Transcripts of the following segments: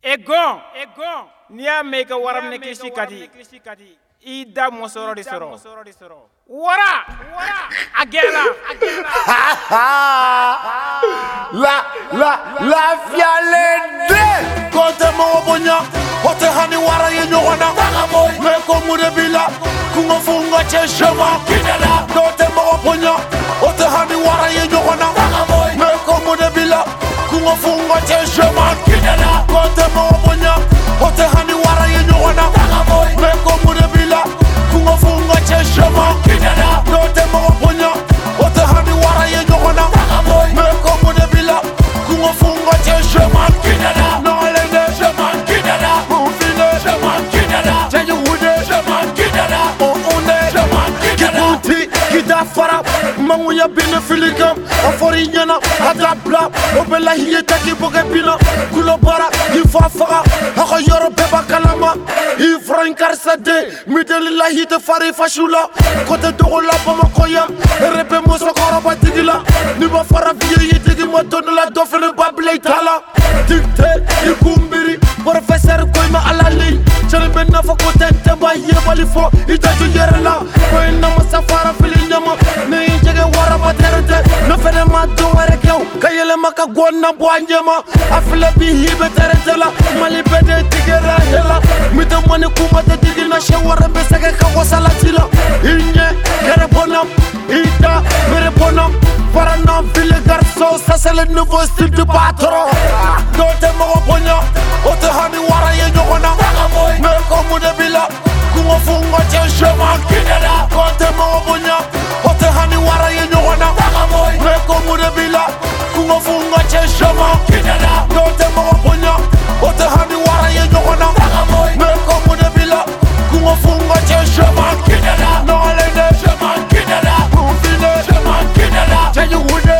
Egon n'i y'a mɛn i ka waraminɛkilisi ka di i da mɔsɔrɔ de sɔrɔ wara a gɛlɛla lafiyalen den ko tɛ mɔgɔ bonya o tɛ hani wara ye ɲɔgɔn na mɛ ko mun de b'i la kungo fo n ka cɛ sɛma dɔw tɛ mɔgɔ bonya o tɛ hani wara ye ɲɔgɔn na mɛ ko mun de b'i la kungo fo n ka cɛ sɛma ko tɛ mɔgɔ bonya o tɛ hani wara ye ɲɔgɔn na mɛ ko mun de b'i la kungo fo n ka cɛ sɛma dɔw tɛ mɔgɔ bonya o tɛ hani wara ye ɲɔgɔn na mɛ ko mun de b'i la kungo fo n ka cɛ sɛma nɔgɔlen de mun fine cɛju wude kikunti kita fara manguya bine fili kan a fɔra i ɲɛna a t'a bila o bɛ lahiye ta k'i bɔ kɛ bina kulo baara i fa faga a ka yɔrɔ bɛɛ b'a kalama i fura in karisa den mideli lahi tɛ fara i fasiw la ko tɛ dogo la bamakɔ yan ere bɛ musokɔrɔba tigi la n'i ma fara fiye i tigi ma don dɔ la dɔ fɛnɛ ba bila i ta la dikte i kunbiri professeur ko i ma ala le cɛni bɛ nafa ko tɛ tɛ ba yebali fɔ i jaju yɛrɛ la ko i namasa fara fili ɲama ne i jɛgɛ waraba tɛrɛ tɛ ne fɛnɛ ma don wɛrɛ kɛ o ka yɛlɛma ka gɔ na bɔ a ɲɛma a filɛ bi hibe tɛrɛ tɛ la mali bɛɛ de tigɛra hela mi tɛ mɔni kuma tɛ digi na sɛ wɛrɛ bɛ sɛgɛ ka bɔ salati la i ɲɛ kɛrɛ bɔnam i da mere bɔnam Parana ville garçon, ça c'est le nouveau style du patron. Dɔw tɛ mɔgɔ bonya o tɛ hani wara ye ɲɔgɔn na mɛ ko mun de b'i la kungo fo n ka cɛ sɛma ko tɛ mɔgɔ bonya o tɛ hani wara ye ɲɔgɔn na mɛ ko mun de b'i la kungo fo n ka cɛ sɛma dɔw tɛ mɔgɔ bonya o tɛ hani wara ye ɲɔgɔn na mɛ ko mun de b'i la kungo fo n ka cɛ sɛma nɔgɔlen de mun fine cɛju wude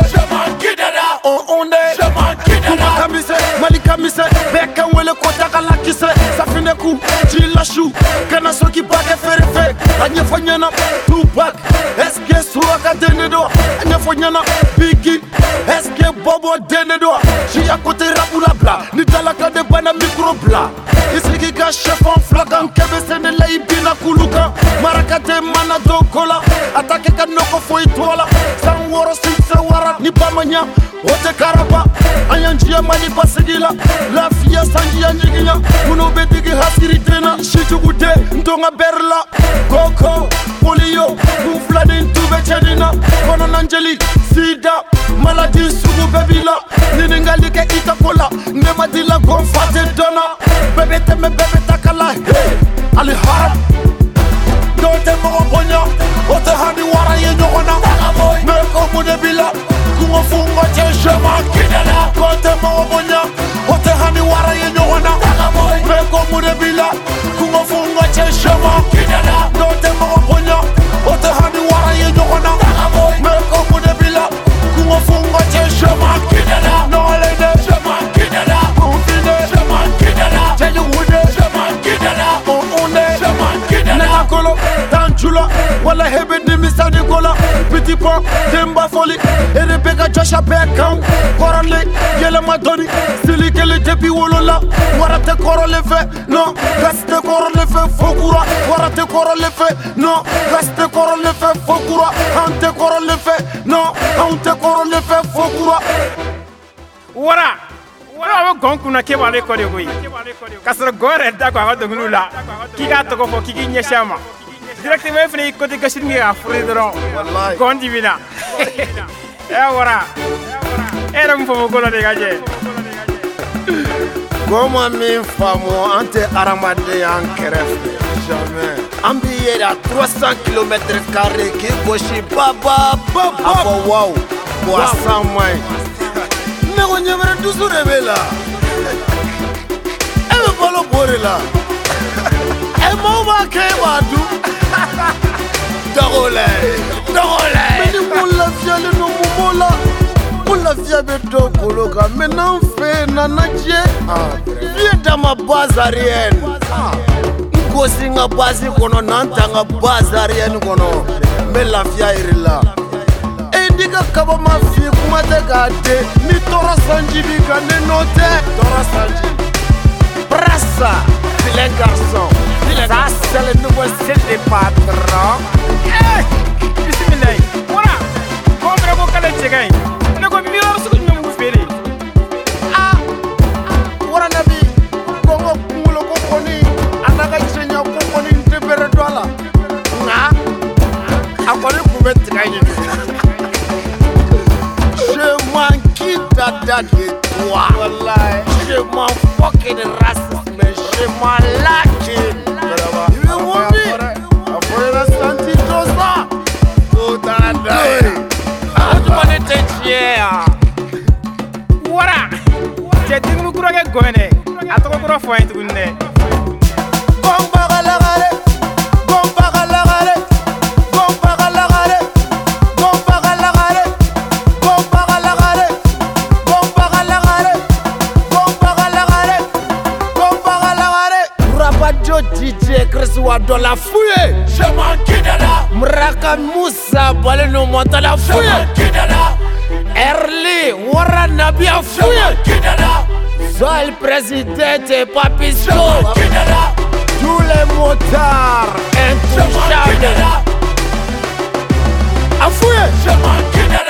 kamise mali kamise bɛɛ kan wele ko dagala kisɛ safinɛ ku ji lasu kana soki bakɛ feere fɛ a ɲɛfɔ ɲɛna Tupac est-ce Suraka den de don a ɲɛfɔ ɲɛna Biggie est-ce Bobo den de don siya kote rapu labila ni dalaka de bana micro bila i sigi ka sɛfan fila kan kɛbɛ sɛnɛ la i bina kulu kan maraka tɛ mana don ko la a ta kɛ ka nɔgɔ foyi to la san wɔɔrɔ sinse wara ni ba ma ɲa o tɛ karaba an y'an diya mali basigi la lafiya sanjiya ɲigiya minnu bɛ digi hasiri den na sijugu den n to n ka bɛri la koko polio kun fila ni tu bɛ cɛni na kɔnɔnanjeli sida maladi sugu bɛɛ b'i la ɲininkali kɛ i ta ko la ne ma di la ko n fa tɛ dɔnna bɛɛ bɛ tɛmɛ bɛɛ bɛ ta kala ali haram dɔw tɛ mɔgɔ bonya o tɛ hani wara ye ɲɔgɔn na mɛ ko mun de b'i la kungo fo n ka cɛ sɛma ko tɛ mɔgɔ bonya o tɛ hani wara ye ɲɔgɔn na mɛ ko mun de b'i la kungo fo n ka cɛ sɛma dɔw tɛ mɔgɔ bonya o tɛ hani wara ye ɲɔgɔn na mɛ ko mun de b'i la kungo fo n ka cɛ sɛma nɔgɔlen de mun fine cɛju wude nɛgɛ kolo tan jula wala hebe nimisani kola petit pont denba foli ere bɛ ka jɔsa bɛɛ kan kɔrɔlen yɛlɛma dɔni sili kelen depuis wolola wara tɛ kɔrɔlen fɛ non gasi tɛ kɔrɔlen fɛ fo kura wara tɛ kɔrɔlen fɛ non gasi tɛ kɔrɔlen fɛ fo kura an tɛ kɔrɔlen fɛ non anw tɛ kɔrɔlen fɛ fo kura wara a bɛ gɔn kunna k'e b'ale kɔ de koyi k'a sɔrɔ gɔn yɛrɛ da ko a ka dɔnkiliw la k'i k'a tɔgɔ fɔ k'i k'i ɲɛsin a ma directement e fana y'i côté gosini kɛ k'a fure dɔrɔn gɔn dimina wara e yɛrɛ mun faamu ko la de ka jɛ gɔn ma min faamu an tɛ hadamadenya an kɛrɛfɛ jamais an b'i yɛrɛ a 300 km² k'i gosi baba a fɔ wawu bon a san man ɲi ne ko ɲɛbɛrɛ dusu de b'e la e bɛ balo bo de la maaw b'a kɛ e b'a dun dɔgɔlɛ mɛ ni mun lafiyalen don mun b'o la mun lafiya bɛ dɔw bolo kan mɛ n'an fɛ yen nana diɲɛ fiye dama bazariyɛn n gosi n ka bazi kɔnɔ n'an ta n ka bazariyɛn kɔnɔ n bɛ lafiya yɛrɛ la ndi ka kaba ma fi kuma tɛ k'a den ni tɔɔrɔ sanji b'i kan ne nɔ tɛ tɔɔrɔ sanji ça, vilain garçon. Ça, c'est le nouveau style des patrons. Bismillah. Voilà. Comment on va caler tchegaï? Ne go mieux ce que nous nous faisons. Ah, voilà nabi. Congo kulo kokoni, anaga chenya kokoni ntebere dola. Na, akole kuvet tchegaï. Je m'en quitte de toi. Je m'en fucking raciste, mais je m'en laque. Voilà. J'ai dit que nous croyons que Gouene. À toi, pour faire un tour. DJ Chris Wado la fouille. Je m'en quitte là. Mraka Moussa Balé no monta la fouille. Je m'en quitte là. Erli Wara Nabi a fouille. Je m'en quitte là. Sois le président et Papisco. Je m'en quitte là. Tous les motards intouchables. A fouille. Je m'en quitte là.